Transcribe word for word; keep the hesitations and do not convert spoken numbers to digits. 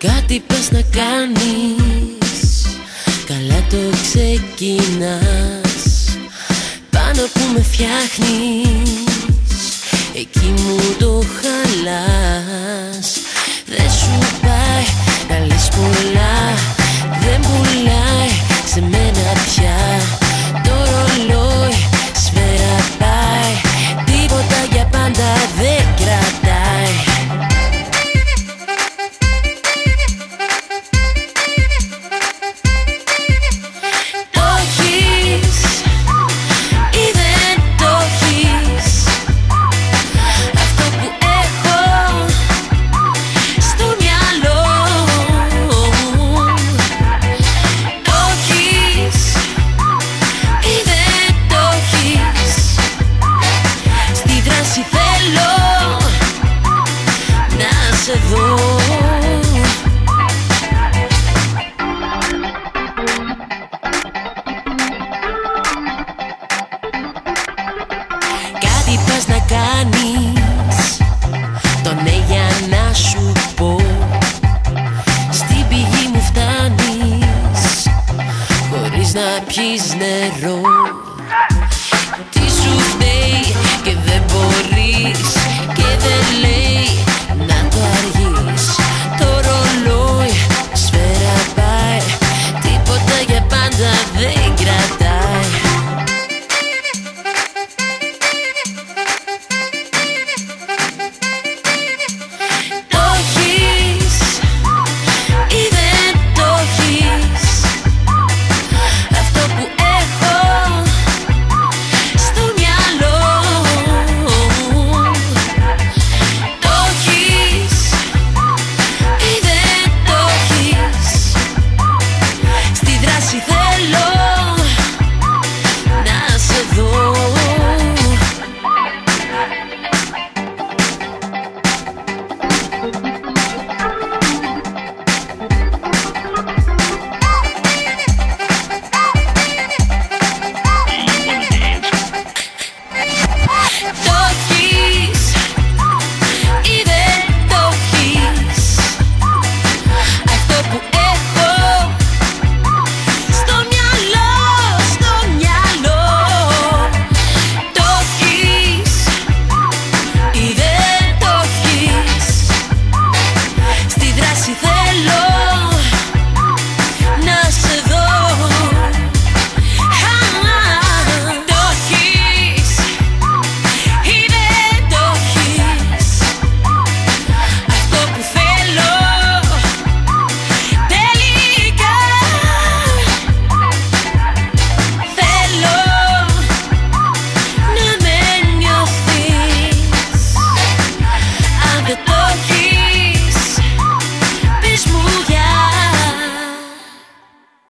Κάτι πας να κάνεις, καλά το ξεκινάς. Πάνω που με φτιάχνεις, εκεί μου το χαλάς. Δεν σου πάει να λες πολλά, δεν πουλάει σε μένα πια. Το ρολόι σφαίρα πάει, τίποτα για πάντα δεν κρατάει. Εδώ κάτι πας να κάνεις, το ναι για να σου πω. Στην πηγή μου φτάνεις, χωρίς να πιεις νερό.